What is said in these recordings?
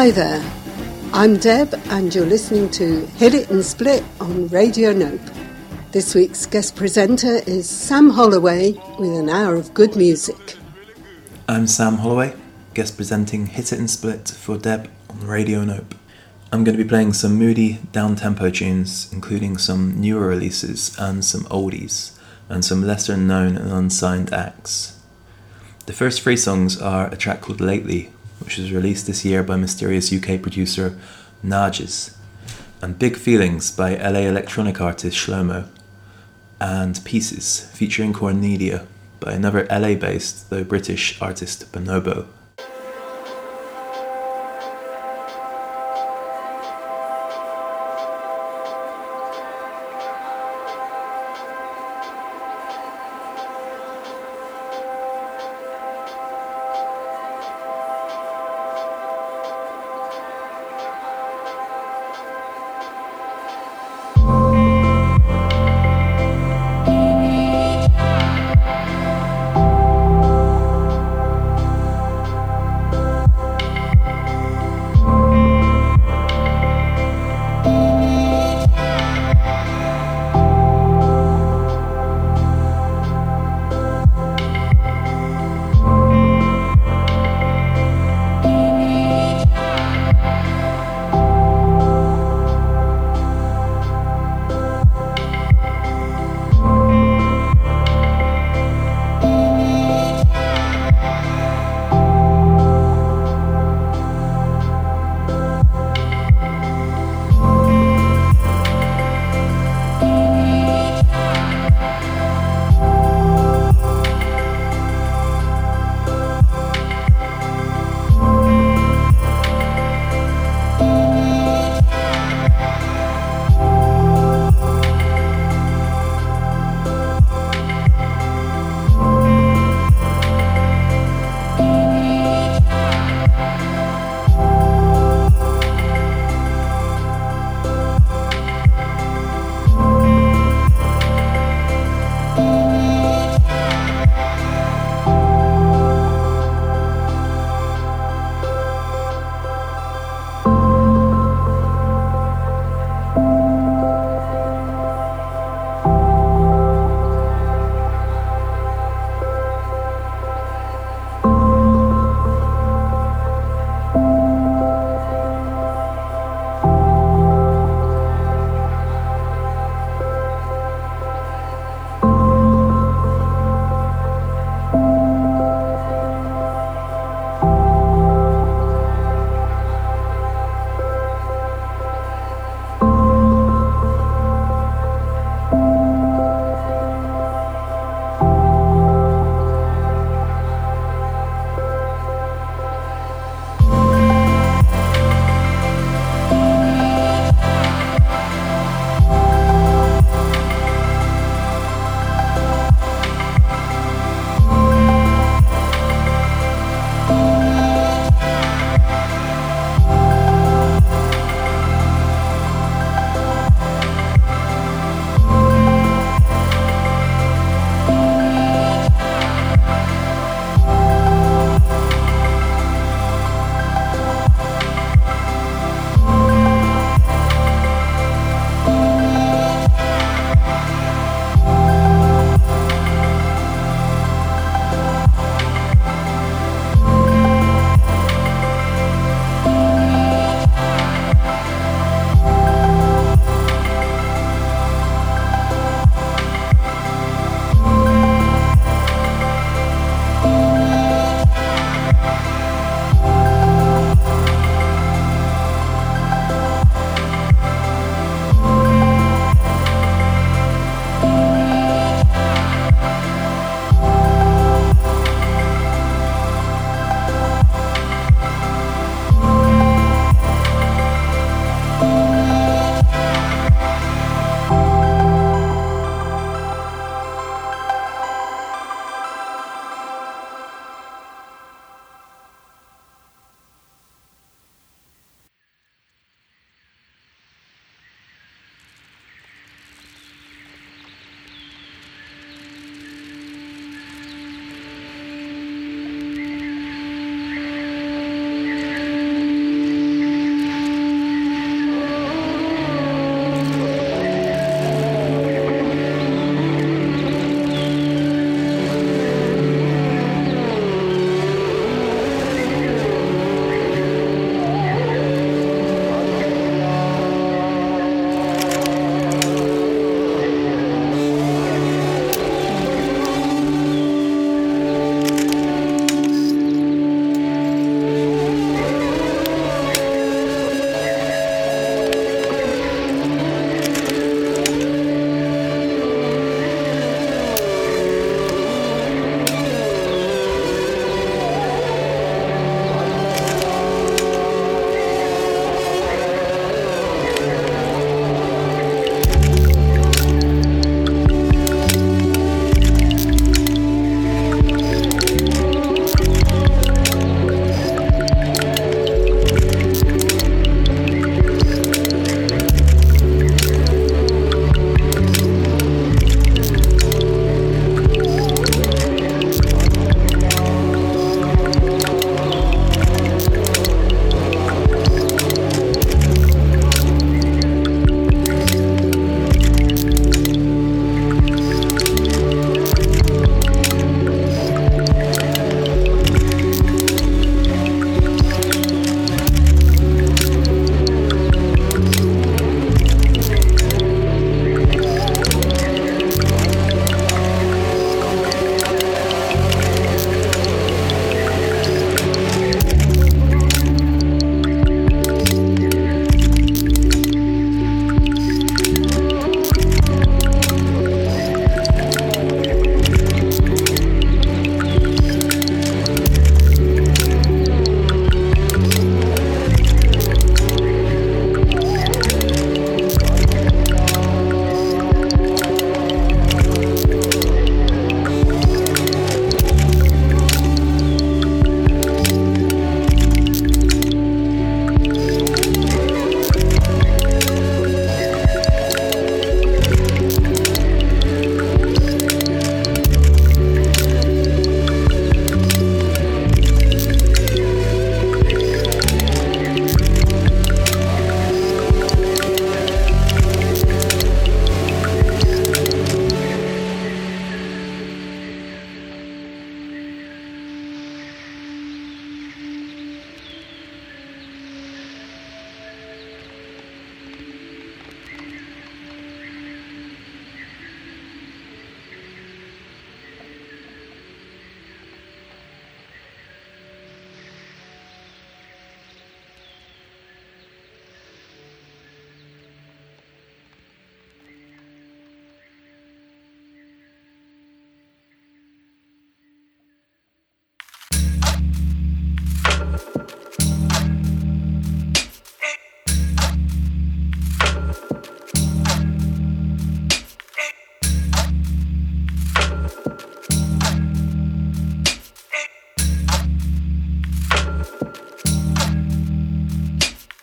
Hi there, I'm Deb and you're listening to Hit It and Split on Radio Nope. This week's guest presenter is Sam Holloway with an hour of good music. I'm Sam Holloway, guest presenting Hit It and Split for Deb on Radio Nope. I'm going to be playing some moody, down-tempo tunes, including some newer releases and some oldies, and some lesser-known and unsigned acts. The first three songs are a track called Lately, which was released this year by mysterious UK producer Nages, and Big Feelings by LA electronic artist Shlomo, and Pieces featuring Cornelia by another LA-based, though British, artist Bonobo.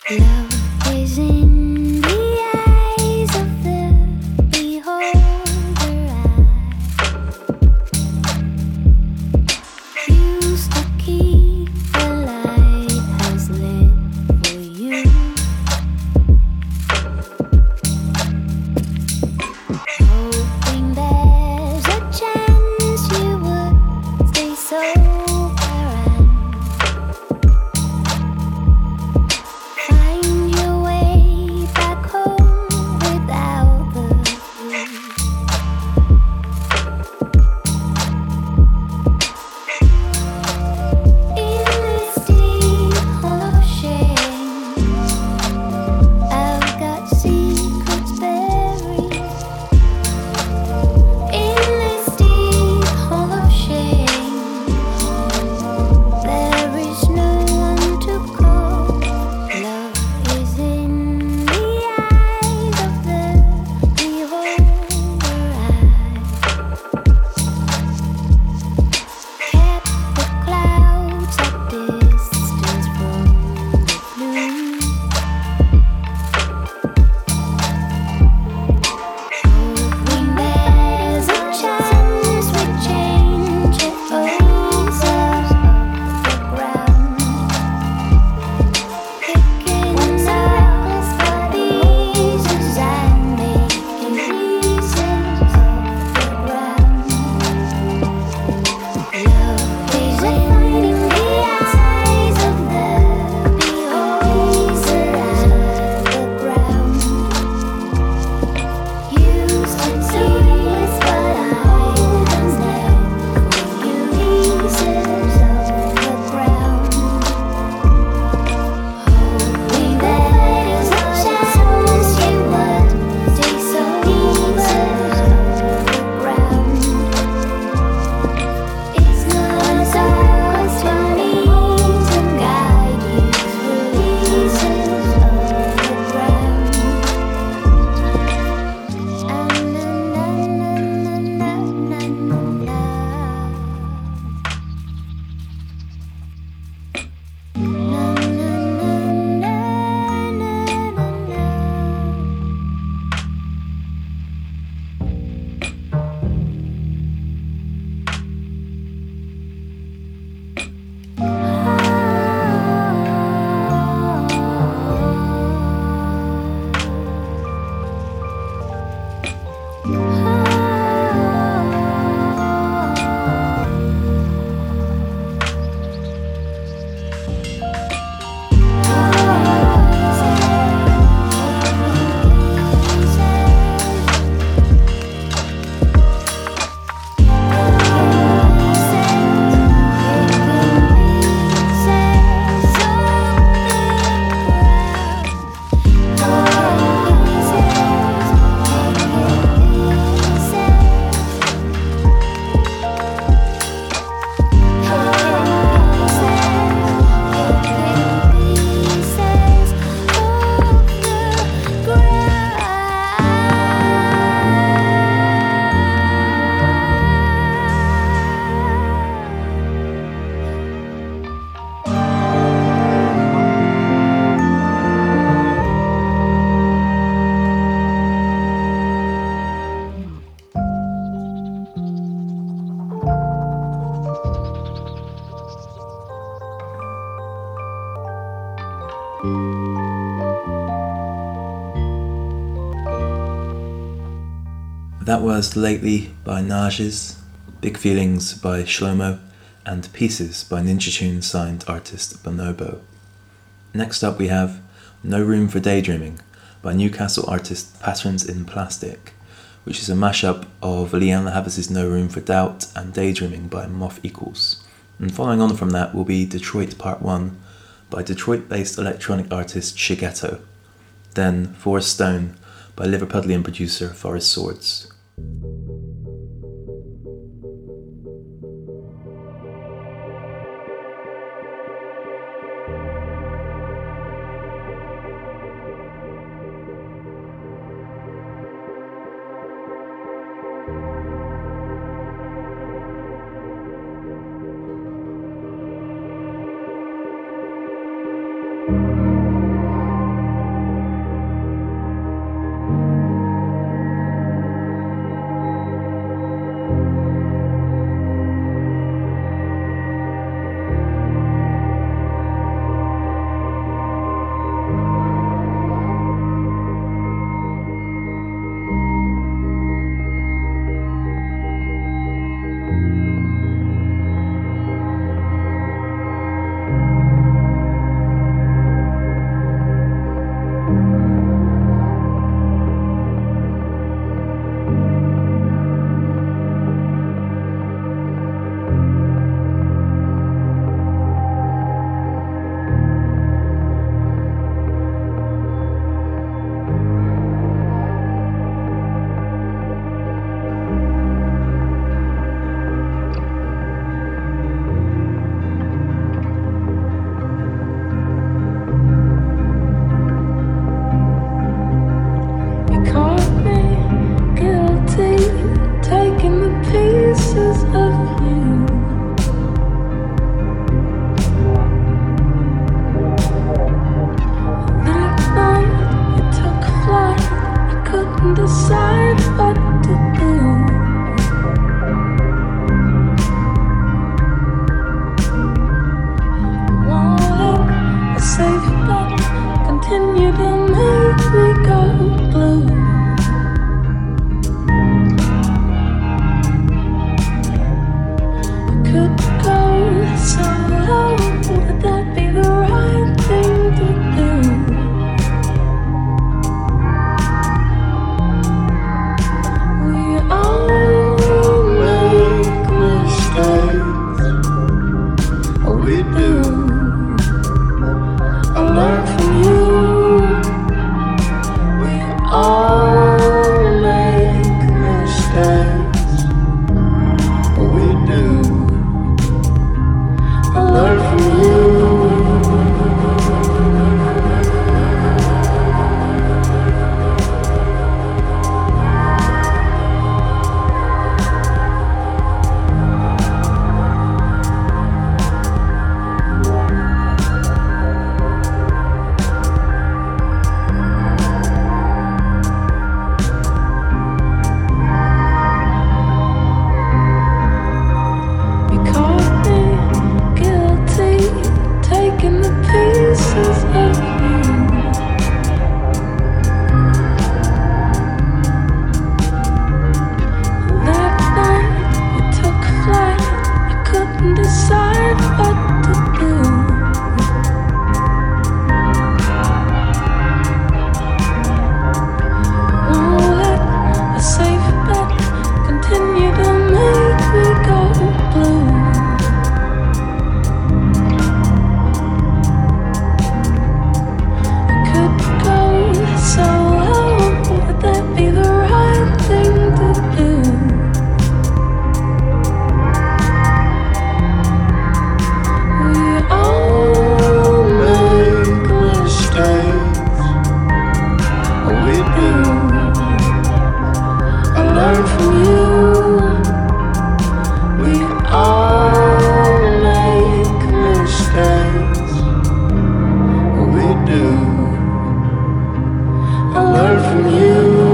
That was Lately by Nages, Big Feelings by Shlomo, and Pieces by Ninja Tune signed artist Bonobo. Next up we have No Room for Daydreaming by Newcastle artist Patterns in Plastic, which is a mashup of Leanne Havas' No Room for Doubt and Daydreaming by Moth Equals. And following on from that will be Detroit Part 1 by Detroit-based electronic artist Shigeto. Then Forest Stone by Liverpudlian producer Forest Swords. from you.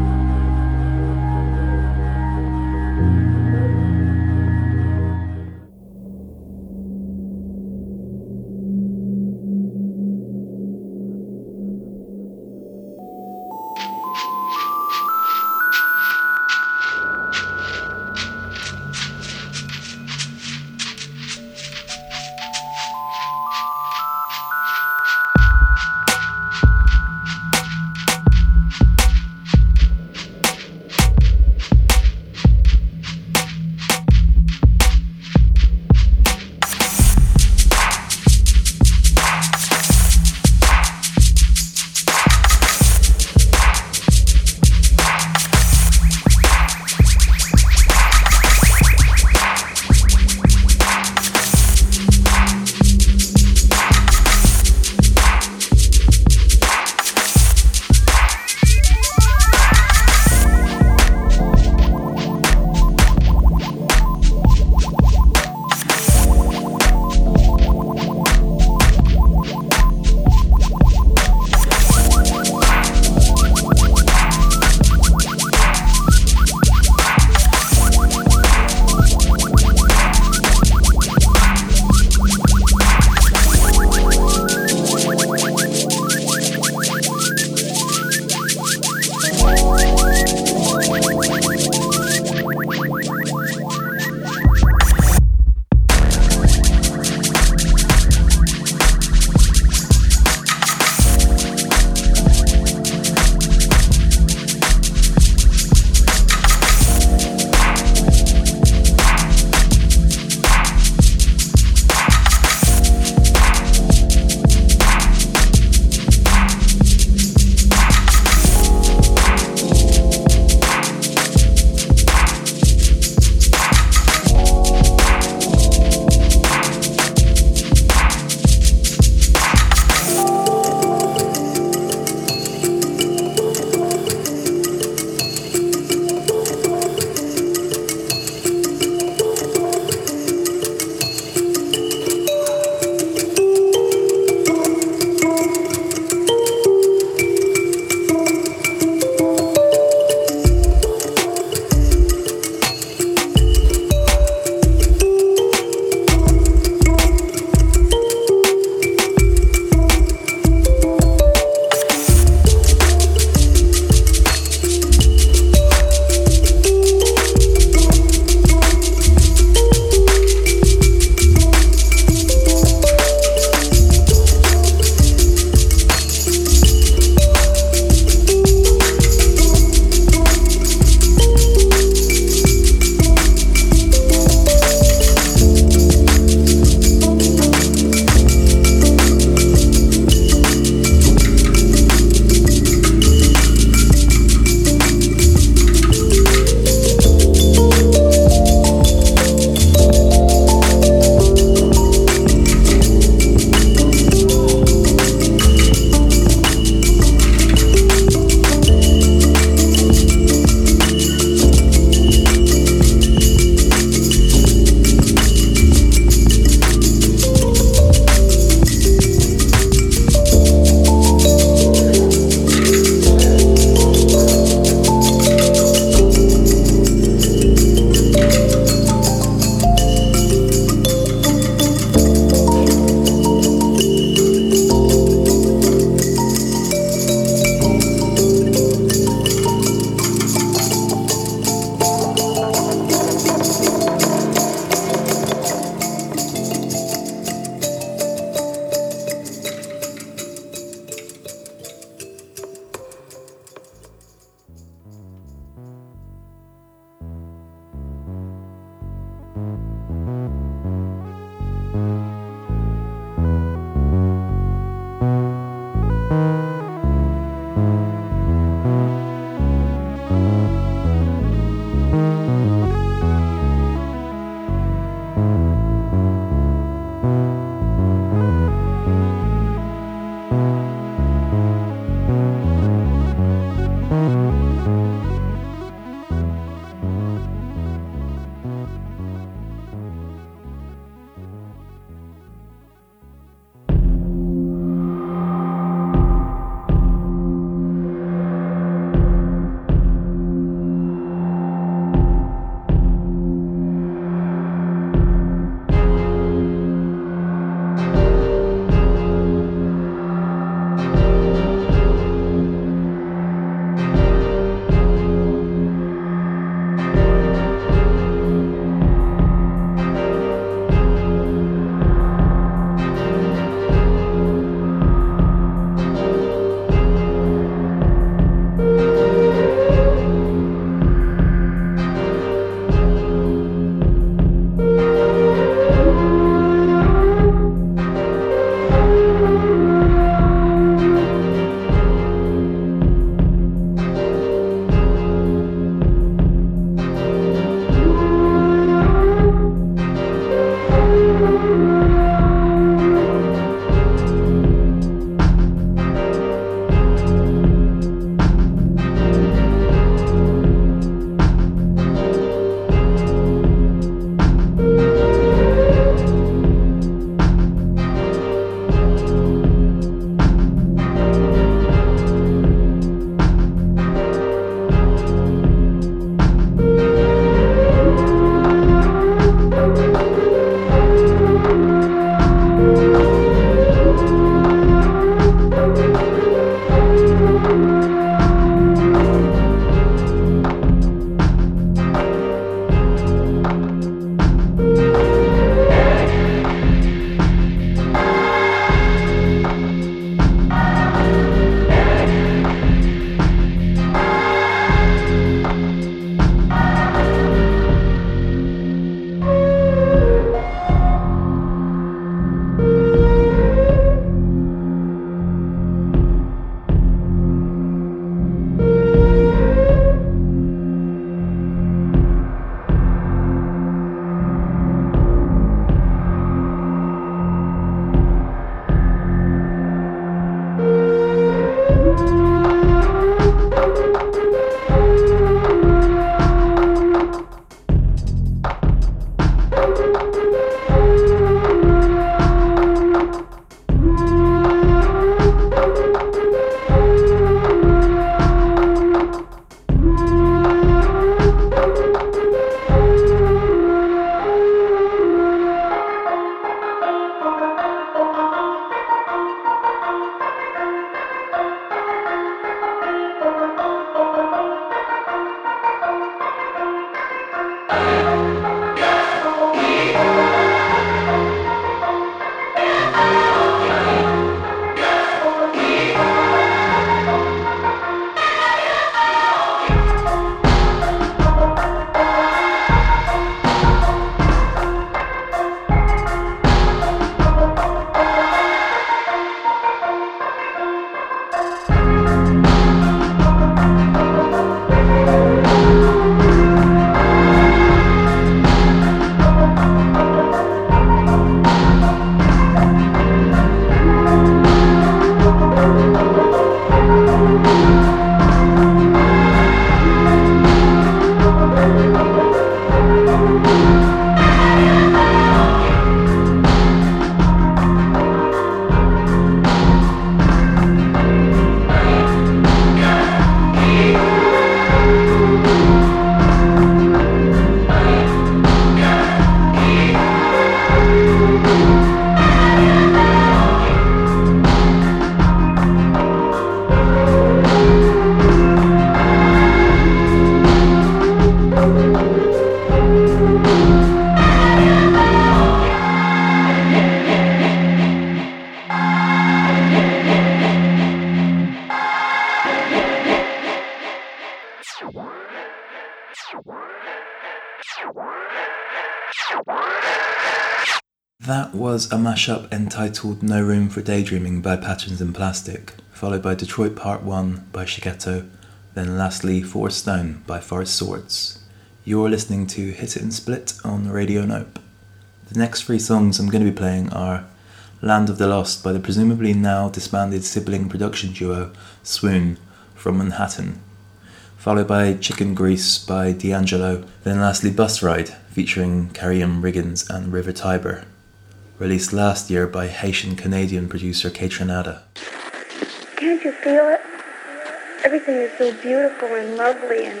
That was a mashup entitled No Room for Daydreaming by Patterns in Plastic, followed by Detroit Part 1 by Shigeto, then lastly 4 Stone by Forest Swords. You're listening to Hit It and Split on Radio Nope. The next 3 songs I'm going to be playing are Land of the Lost by the presumably now disbanded sibling production duo Swoon from Manhattan, followed by Chicken Grease by D'Angelo, then lastly Bus Ride featuring Carrie-Anne Riggins and River Tiber, released last year by Haitian-Canadian producer Kaytranada. Can't you feel it? Everything is so beautiful and lovely and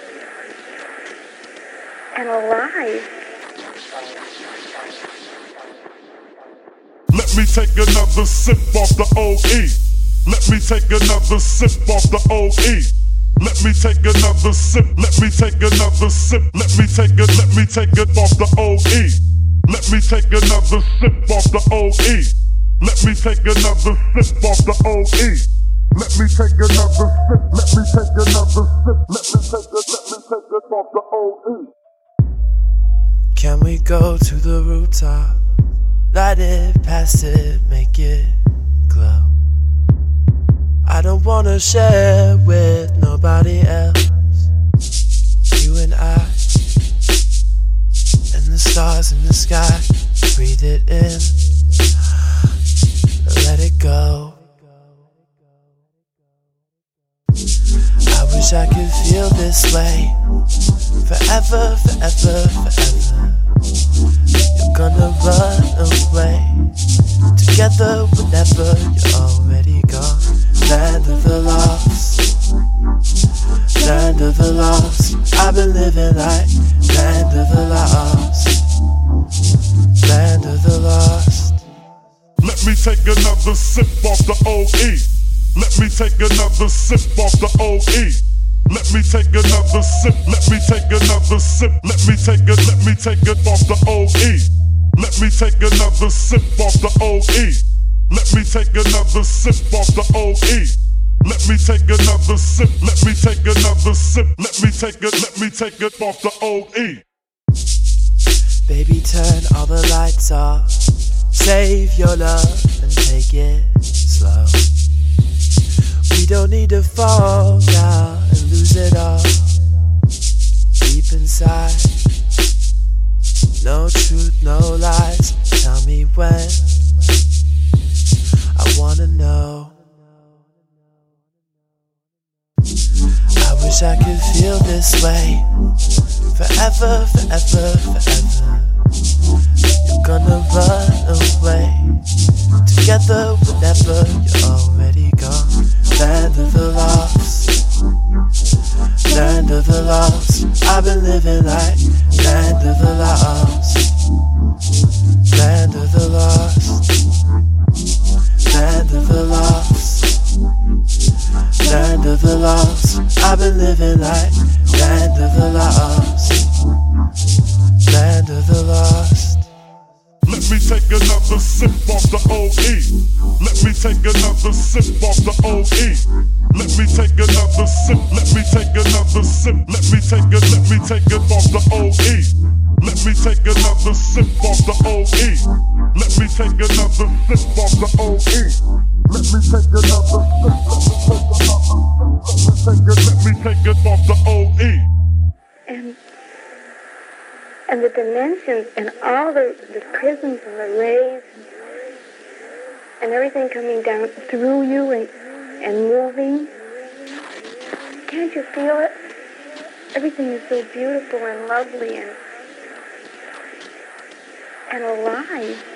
alive. Let me take another sip off the OE. Let me take another sip off the OE. Let me take another sip. Let me take another sip. Let me take it off the OE. Let me take another sip off the OE. Let me take another sip off the OE. Let me take another sip. Let me take another sip. Let me take it off the OE. Can we go to the rooftop? Light it, pass it, make it glow. I don't wanna share with nobody else. You and I, and the stars in the sky. Breathe it in, let it go. I wish I could feel this way forever, forever, forever. You're gonna run away together whenever you're already gone. Land of the lost, land of the lost. I've been living like land of the lost, land of the lost. Let me take another sip off the OE. Let me take another sip off the OE. Let me take another sip. Let me take another sip. Let me take it off the OE. Let me take another sip off the OE. Let me take another sip off the OE. Let me take another sip. Let me take another sip. Let me take it off the OE. Baby, turn all the lights off. Save your love and take it slow. We don't need to fall down and lose it all. Deep inside, no truth, no lies. Tell me when, I wanna know. I wish I could feel this way forever, forever, forever. You're gonna run away together whenever you're already gone. Land of the lost, land of the lost. I've been living like land of the lost, land of the lost, land of the lost, land of the lost. I've been living like land of the lost, land of the lost. Let me take another sip off the OE. Let me take another sip off the OE. Let me take another sip. Let me take another sip. Let me take it off the OE. Let me take another sip off the OE. Let me take another sip off the OE. Let me take another sip. Let me take it off the OE. And the dimensions and all the prisms and the rays and everything coming down through you and moving. Can't you feel it? Everything is so beautiful and lovely and alive.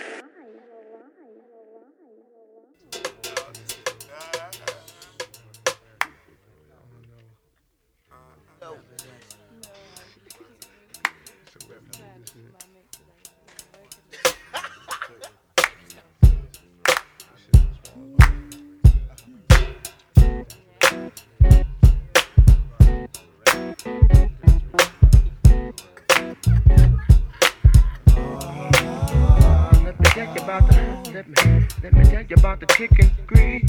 Let me tell you about the chicken grease.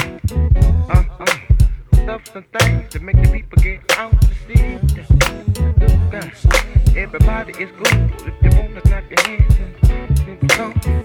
Stuff some things to make the people get out to see. Everybody is good if you wanna clap your hands and come.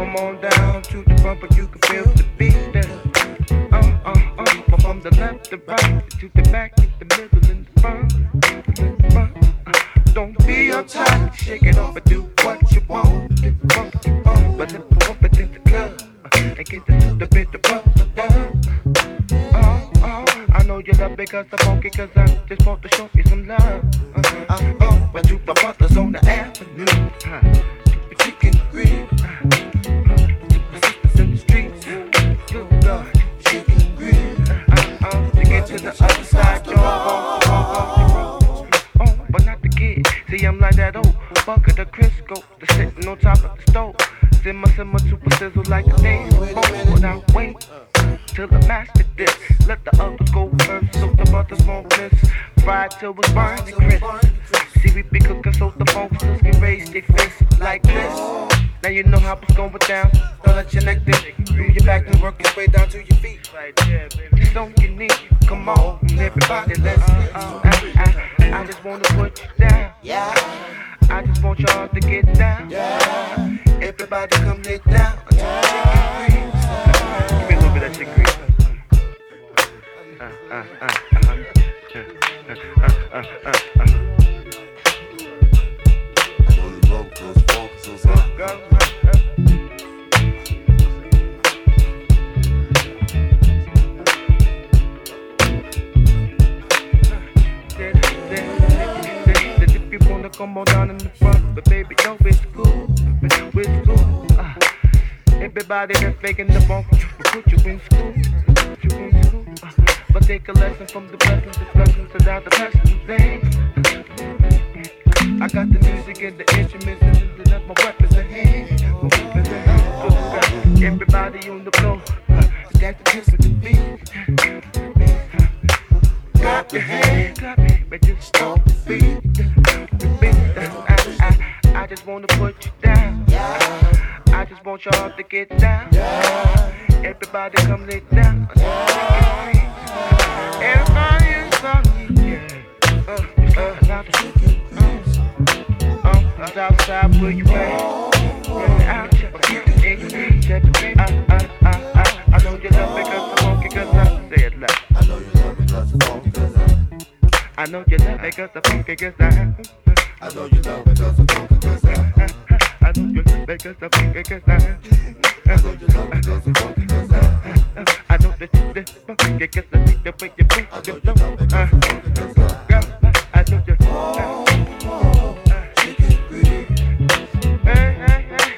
come on down to the bumper, you can feel the beat there. From the left to right, to the back, to the middle, and the front. Don't be uptight, shake it off and do what you want. But let's pump it in the club and get the bit of bump down. I know you love it cause I'm funky, cause I just want to show you some love. But to my brothers on the avenue, the chicken grill, the sisters in the streets, good God, chicken grill. To get to the other side, but not the kid. See, I'm like that old bucket of Crisco, that's sitting on top of the stove. Simmer, super sizzle like a thing. Now wait till the master this. Let the others go first, so the butters won't miss. Fried till it's burning crisp. See, we be cooking, so the folks can raise their fists like this. Now you know how it's going down. Don't let your neck dip. Through your back and work your way down to your feet. It's so unique. Come on, everybody, let's I just wanna put you down. I just want y'all to get down. Everybody come lay down until the chicken grease. Give me a little bit of chicken grease. If you wanna come on down in the front, but baby, yo, it's cool. It's cool. Everybody that's faking the funk will put you in school. But take a lesson from the blessings without the blessings things. I got the music and the instruments and that's my weapons at hand. Everybody on the floor, that's the kiss of the beat. Clap your hands, but just stop the beat. I just wanna put you down. I just want y'all to get down. Everybody come lay down. Everybody is on me. Outside where you at? I know you love me cause I'm funky cause I say it loud. I know you love me cause I'm funky cause I know you love me cause I'm funky cause I know you love me cause I'm funky cause I know you love me cause I'm funky cause I know you love me cause I'm funky cause I know that you're funky cause I think the way you bring your love. I know you chicken grease. Hey, hey, hey.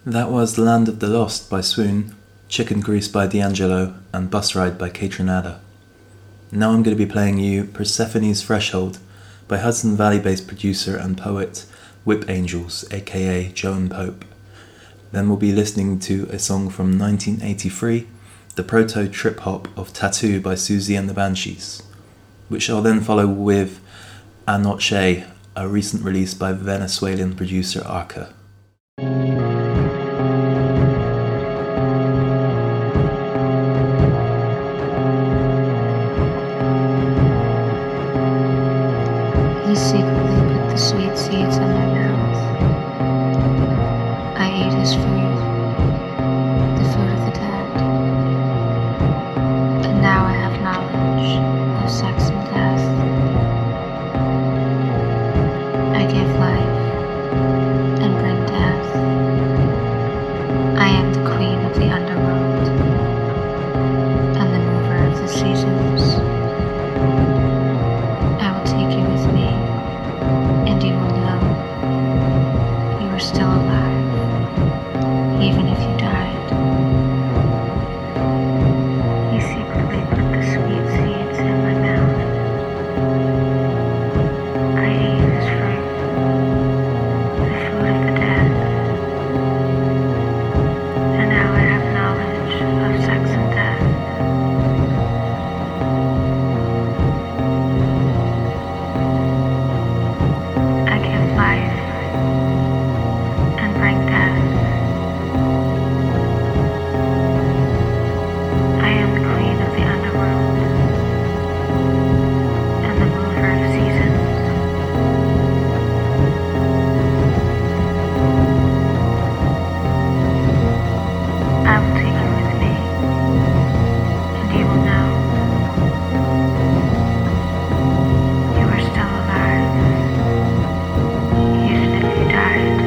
That was Land of the Lost by Swoon, Chicken Grease by D'Angelo, and Bus Ride by Kaytranada. Now I'm going to be playing you Persephone's Threshold by Hudson Valley-based producer and poet Whip Angels, aka Joan Pope. Then we'll be listening to a song from 1983, the proto-trip hop of Tattoo by Susie and the Banshees, which I'll then follow with Anoche, a recent release by Venezuelan producer Arca. He secretly put the sweet seeds in my mouth. I ate his fruit, the food of the dead. And now I have knowledge of sex and death. I give life and bring death. I am the queen of the underworld and the mover of the seasons. I will take you with me, and you will know you are still alive, even if you died. He secretly put the sweet seeds in my mouth. I ate his fruit, the food of the dead. And now I have knowledge of sex and death. I give life and bring death. I am the queen of the underworld and the mover of seasons. I will take you with me, and you will know you are still alive, even if you died.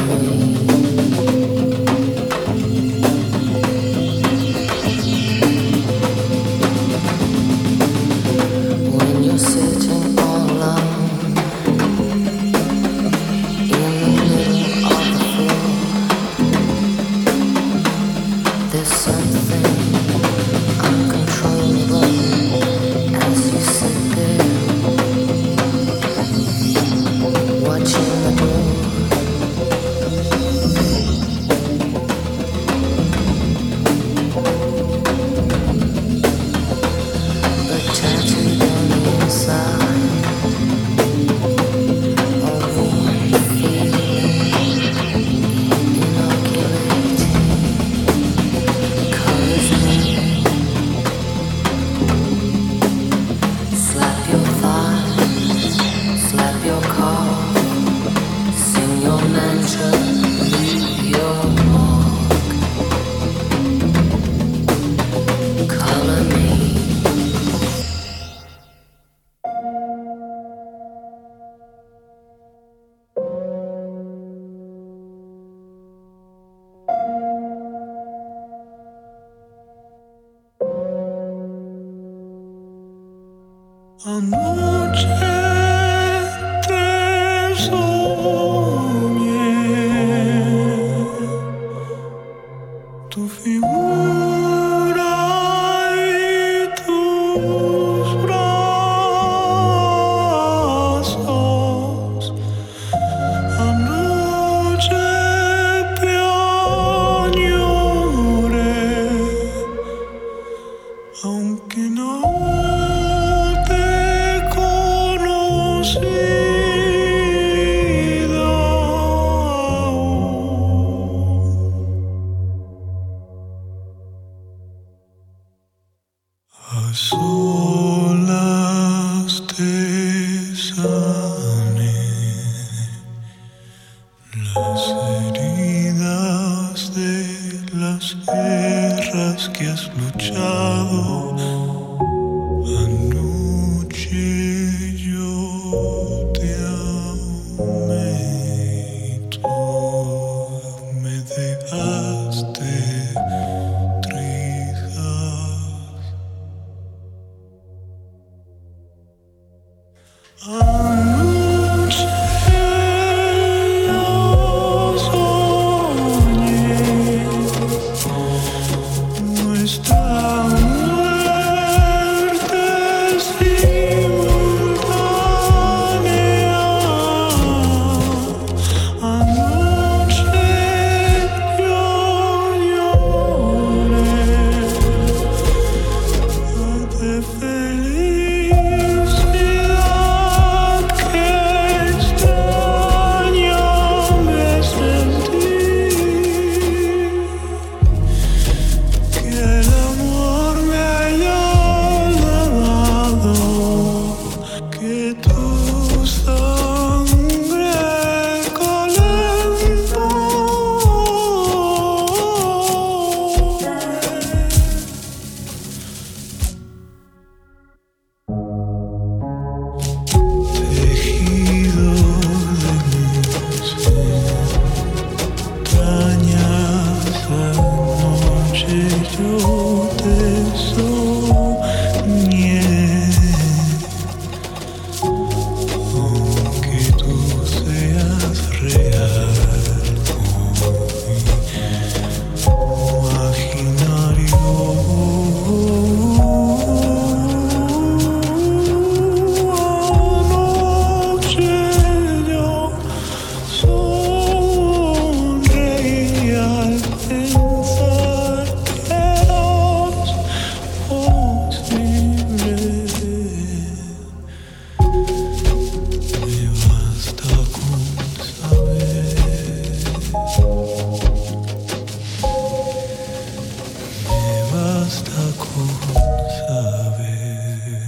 Anoche te soñé, tu figura y tus brazos. Anoche te añoré, aunque no que has luchado. Anoche yo te amé y tú me dejaste trizas. Anoche yo soñé nuestra muerte simultánea. Anoche yo lloré de felicidad, que extraña me sentí. El amor me haya lavado, que tu sangre calentó. Tejido de mis entrañas, anoche yo te soñé, aunque tú seas real o imaginario. Anoche yo sonreí al pensar que eras posible. Me basta con saber, me basta con saber.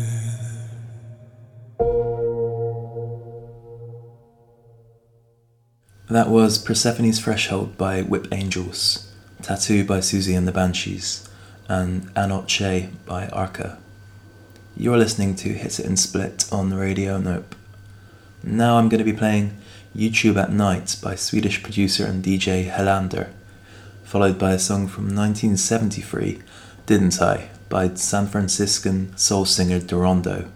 That was Persephone's Threshold by Whip Angels, Tattoo by Susie and the Banshees, and Anoche by Arca. You're listening to Hit It and Split on Radio Nope. Now I'm going to be playing YouTube at Night by Swedish producer and DJ Helander, followed by a song from 1973, Didn't I, by San Franciscan soul singer Dorondo.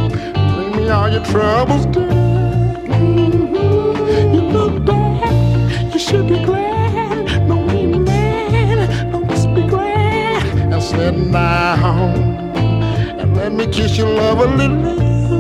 troubles, dear. You look back kiss your love a little.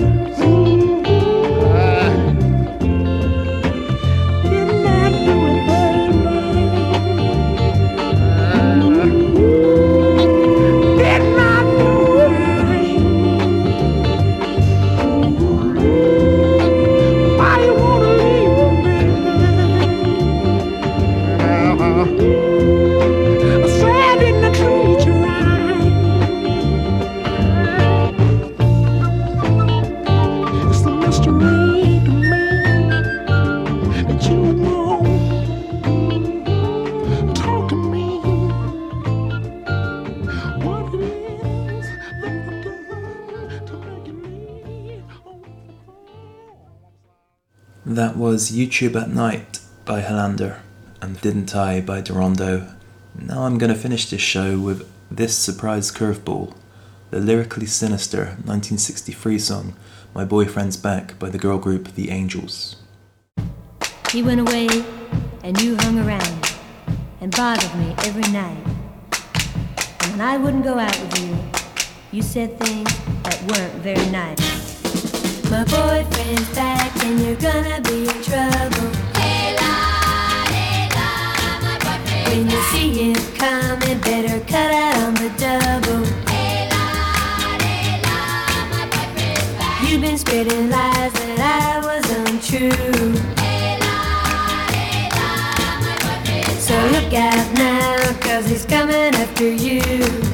That was YouTube at Night by Helander and Didn't I by Dorondo. Now I'm going to finish this show with this surprise curveball, the lyrically sinister 1963 song My Boyfriend's Back by the girl group The Angels. He went away and you hung around and bothered me every night. And when I wouldn't go out with you, you said things that weren't very nice. My boyfriend's back and you're gonna be in trouble. Hey la, my boyfriend. When you see him coming, better cut out on the double. Hey la, my boyfriend's back. You've been spreading lies that I was untrue. Hey la, my boyfriend's so back. Look out now, 'cause he's coming after you.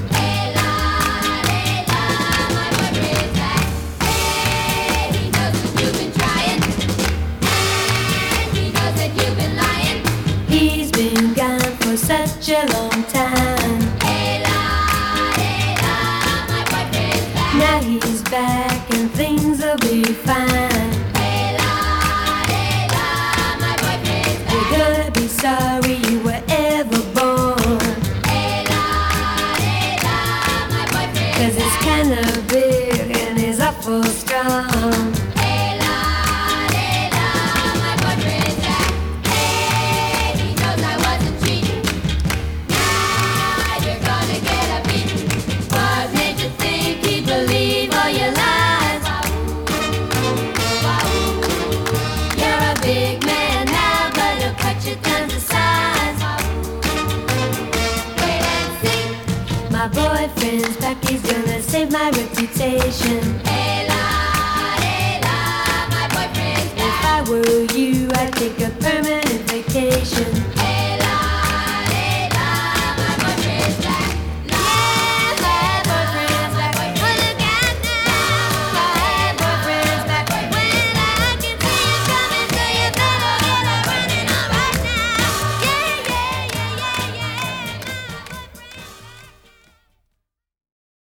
For such a long time. Hey la, my boyfriend's back. Now he's back and things will be fine. Hey la, my boyfriend's back. You're gonna be sorry you were ever born. Hey la, my boyfriend's 'cause he's kinda big and he's awful strong. My boyfriend's back, he's gonna save my reputation.